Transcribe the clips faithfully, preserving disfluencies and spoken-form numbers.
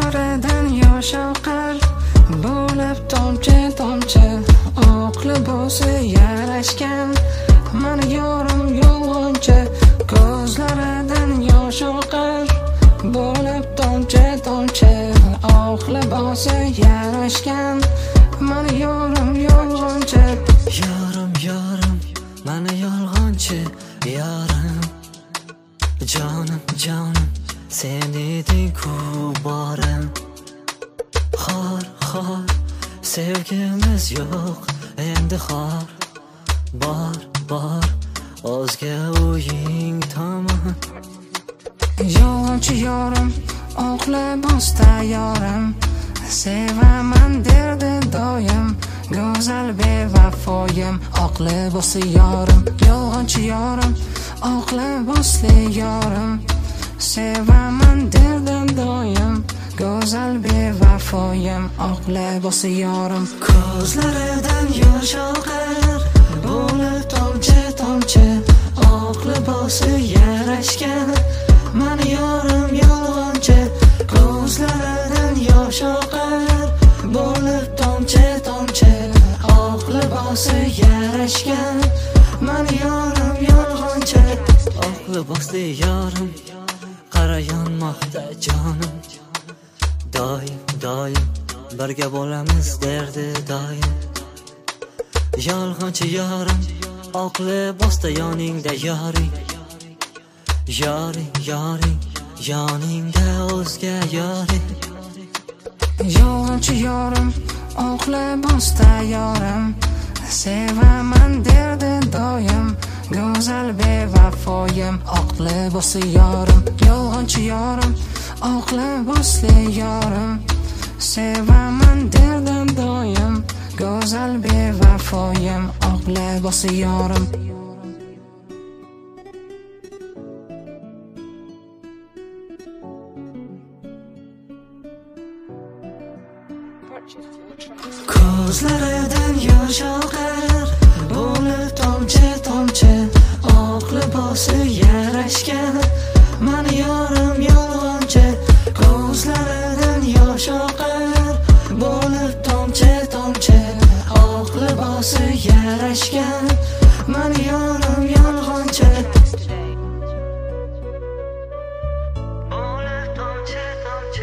Ko'zlaridan yosh oqar, bo'lib tomchi-tomchi, oq libosi yarashgan. Mani yorim yolg'onchi, ko'zlaridan yosh oqar, bo'lib tomchi-tomchi, oq libosi yarashgan. Mani yorim yolg'onchi, yorim yorim, mani yolg'onchi yorim. Jonim jonim, sen eding-ku borim. Xor xor, sevgimiz yo'q endi xor. Bor bor, o'zga o'ying tomon. yolg'onchi yorim, oq libosda yorim, sevaman derdi doim, go'zal bevafoyim, oq libosli yorim. Yolg'onchi yorim, oq libosli yorim, sevaman derdi doim, go'zal bevafoyim, oq libosli yorim. Ko'zlaridan yosh oqar, bo'lib tomchi-tomchi, oq libosi yarashgan. Mani yorim yolg'onchi, ko'zlaridan yosh oqar, bo'lib tomchi-tomchi, oq libosi yarashgan. Mani yorim yolg'onchi, oq libosli yorim, qara yonmoqda jonim. Doim doim birga bo'lamiz derdi doim. Yolg'onchi yorim, oq libosda yoningda yoring. Yoring yoring, yoningda o'zga yoring. Yolg'onchi yorim, oq libosda yorim, sevaman derdi doim, go'zal bevafoyim, oq libosli yorim. Yolg'onchi yorim, oq libosli yorim, sevaman derdi doim, go'zal bevafoyim, oq libosli yorim. Ko'zlaridan yosh oqar, bo'lib tomchi-tomchi, oq libosi yarashgan. Mani yorim yolg'onchi, ko'zlaridan yosh oqar, bo'lib tomchi-tomchi, oq libosi yarashgan. Mani yorim yolg'onchi, bo'lib tomchi-tomchi.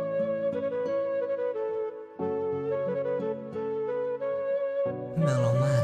Meloman